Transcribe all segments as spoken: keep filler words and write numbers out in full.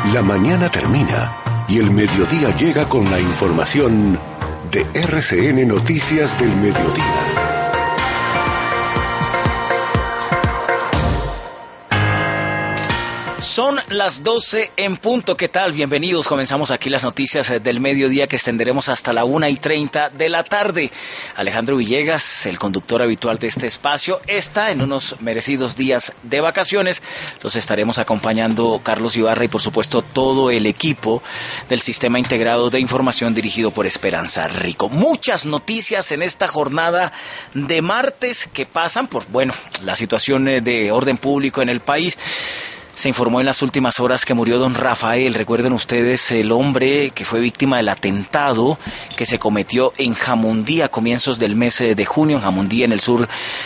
La mañana termina y el mediodía llega con la información de R C N Noticias del Mediodía. Son las doce en punto. ¿Qué tal? Bienvenidos. Comenzamos aquí las noticias del mediodía que extenderemos hasta la una y treinta de la tarde. Alejandro Villegas, el conductor habitual de este espacio, está en unos merecidos días de vacaciones. Los estaremos acompañando Carlos Ibarra y por supuesto todo el equipo del Sistema Integrado de Información dirigido por Esperanza Rico. Muchas noticias en esta jornada de martes que pasan por, bueno, la situación de orden público en el país. Se informó en las últimas horas que murió don Rafael. Recuerden ustedes el hombre que fue víctima del atentado que se cometió en Jamundí a comienzos del mes de junio, en Jamundí, en el sur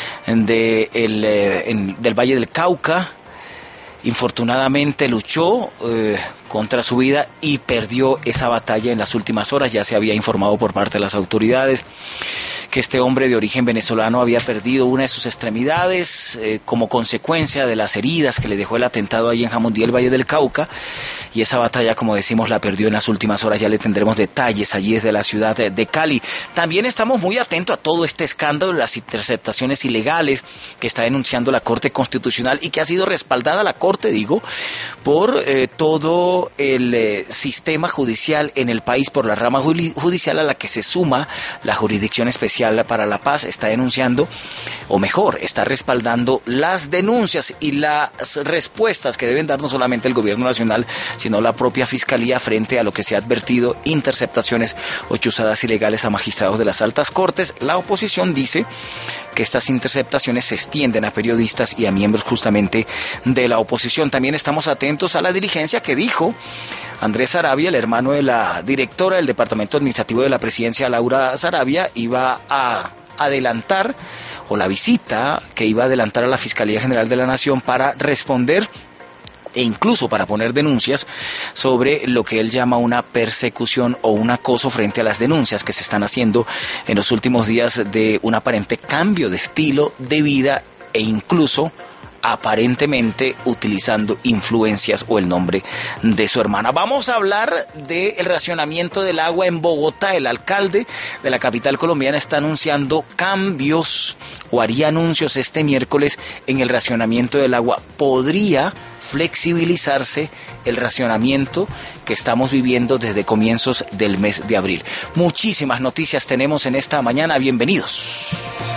de el, en, del Valle del Cauca. Infortunadamente luchó eh, contra su vida y perdió esa batalla en las últimas horas. Ya se había informado por parte de las autoridades que este hombre de origen venezolano había perdido una de sus extremidades eh, como consecuencia de las heridas que le dejó el atentado ahí en Jamundí, el Valle del Cauca, y esa batalla, como decimos, la perdió en las últimas horas. Ya le tendremos detalles allí desde la ciudad de, de Cali. También estamos muy atentos a todo este escándalo de las interceptaciones ilegales que está denunciando la Corte Constitucional y que ha sido respaldada la Corte, digo, por eh, todo el eh, sistema judicial en el país, por la rama judicial a la que se suma la Jurisdicción Especial para la Paz. Está denunciando, o mejor, está respaldando las denuncias y las respuestas que deben dar no solamente el gobierno nacional, sino la propia Fiscalía frente a lo que se ha advertido, interceptaciones o chuzadas ilegales a magistrados de las altas cortes. La oposición dice que estas interceptaciones se extienden a periodistas y a miembros justamente de la oposición. También estamos atentos a la diligencia que dijo Andrés Saravia, el hermano de la directora del Departamento Administrativo de la Presidencia, Laura Saravia, iba a adelantar, o la visita que iba a adelantar a la Fiscalía General de la Nación para responder e incluso para poner denuncias sobre lo que él llama una persecución o un acoso frente a las denuncias que se están haciendo en los últimos días de un aparente cambio de estilo de vida e incluso aparentemente utilizando influencias o el nombre de su hermana. Vamos a hablar del racionamiento del agua en Bogotá. El alcalde de la capital colombiana está anunciando cambios o haría anuncios este miércoles en el racionamiento del agua. Podría flexibilizarse el racionamiento que estamos viviendo desde comienzos del mes de abril. Muchísimas noticias tenemos en esta mañana. Bienvenidos.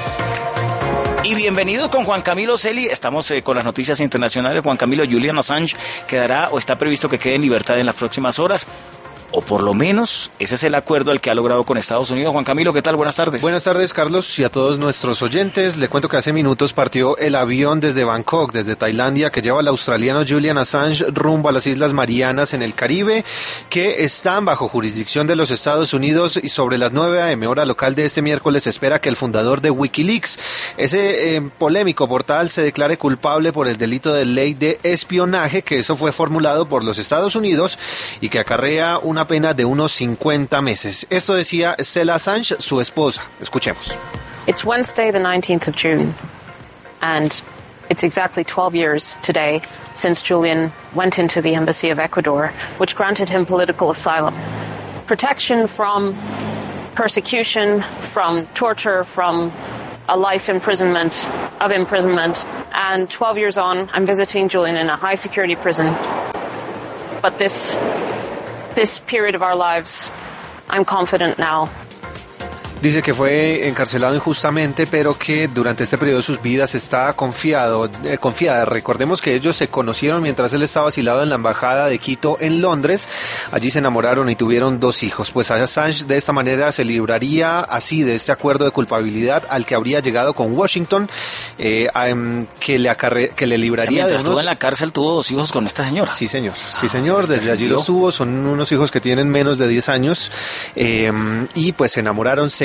Y bienvenido con Juan Camilo Celi. Estamos eh, con las noticias internacionales. Juan Camilo, Julian Assange quedará o está previsto que quede en libertad en las próximas horas. O por lo menos ese es el acuerdo al que ha logrado con Estados Unidos. Juan Camilo, ¿qué tal? Buenas tardes. Buenas tardes, Carlos, y a todos nuestros oyentes. Le cuento que hace minutos partió el avión desde Bangkok, desde Tailandia, que lleva al australiano Julian Assange rumbo a las Islas Marianas en el Caribe, que están bajo jurisdicción de los Estados Unidos, y sobre las nueve a eme hora local de este miércoles se espera que el fundador de Wikileaks, ese eh, polémico portal, se declare culpable por el delito de ley de espionaje, que eso fue formulado por los Estados Unidos y que acarrea un una pena de unos cincuenta meses. Esto decía Stella Assange, su esposa. Escuchemos. It's Wednesday, the nineteenth of June, and it's exactly twelve years today since Julian went into the embassy of Ecuador, which granted him political asylum, protection from persecution, from torture, from a life imprisonment, of imprisonment, and twelve years on, I'm visiting Julian in a high security prison. But this This period of our lives, I'm confident now. Dice que fue encarcelado injustamente, pero que durante este periodo de sus vidas está confiado, eh, confiada. Recordemos que ellos se conocieron mientras él estaba asilado en la embajada de Quito en Londres. Allí se enamoraron y tuvieron dos hijos. Pues Assange de esta manera se libraría así de este acuerdo de culpabilidad al que habría llegado con Washington, eh, um, que le acarre, que le libraría. Mientras de unos... estuvo en la cárcel tuvo dos hijos con esta señora. Sí, señor. Sí, señor. Desde allí los tuvo. Son unos hijos que tienen menos de diez años, eh, y pues se enamoraron, se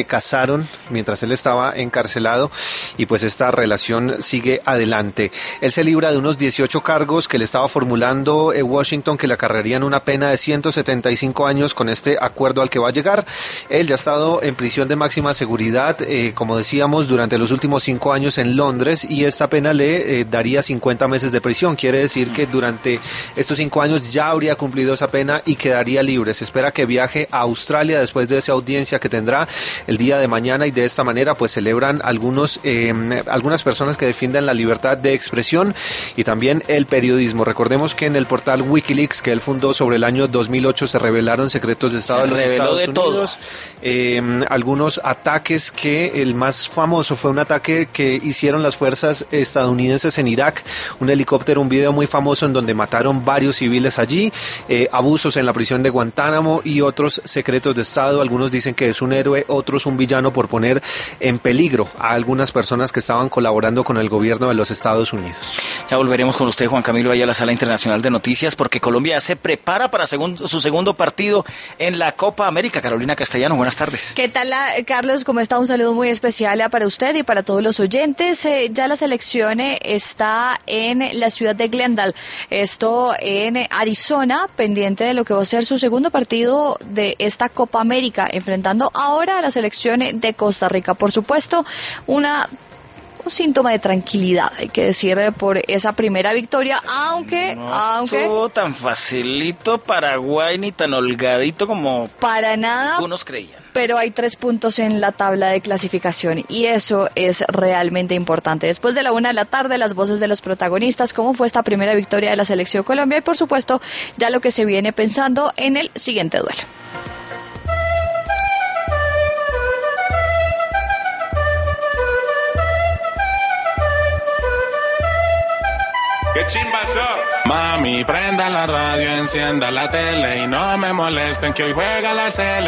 se casaron mientras él estaba encarcelado y pues esta relación sigue adelante. Él se libra de unos dieciocho cargos que le estaba formulando en Washington, que le acarrearían una pena de ciento setenta y cinco años con este acuerdo al que va a llegar. Él ya ha estado en prisión de máxima seguridad, eh, como decíamos, durante los últimos cinco años en Londres, y esta pena le eh, daría cincuenta meses de prisión. Quiere decir que durante estos cinco años ya habría cumplido esa pena y quedaría libre. Se espera que viaje a Australia después de esa audiencia que tendrá el día de mañana, y de esta manera pues celebran algunos eh, algunas personas que defienden la libertad de expresión y también el periodismo. Recordemos que en el portal Wikileaks que él fundó sobre el año dos mil ocho se revelaron secretos de Estado de los Estados de Unidos, eh, algunos ataques, que el más famoso fue un ataque que hicieron las fuerzas estadounidenses en Irak, un helicóptero, un video muy famoso en donde mataron varios civiles allí, eh, abusos en la prisión de Guantánamo y otros secretos de Estado. Algunos dicen que es un héroe, otros un villano por poner en peligro a algunas personas que estaban colaborando con el gobierno de los Estados Unidos. Ya volveremos con usted, Juan Camilo, allá a la Sala Internacional de Noticias, porque Colombia se prepara para segundo, su segundo partido en la Copa América. Carolina Castellano, buenas tardes. ¿Qué tal, Carlos? ¿Cómo está? Un saludo muy especial para usted y para todos los oyentes. Eh, ya la selección eh, está en la ciudad de Glendale, esto en Arizona, pendiente de lo que va a ser su segundo partido de esta Copa América, enfrentando ahora a la selección de Costa Rica. Por supuesto, una un síntoma de tranquilidad, hay que decir, por esa primera victoria, aunque no aunque estuvo tan facilito Paraguay ni tan holgadito como para nada algunos creían. Pero hay tres puntos en la tabla de clasificación y eso es realmente importante. Después de la una de la tarde, las voces de los protagonistas, cómo fue esta primera victoria de la selección Colombia y por supuesto ya lo que se viene pensando en el siguiente duelo. ¡Qué chimba eso! Mami, prenda la radio, encienda la tele y no me molesten que hoy juega la sele.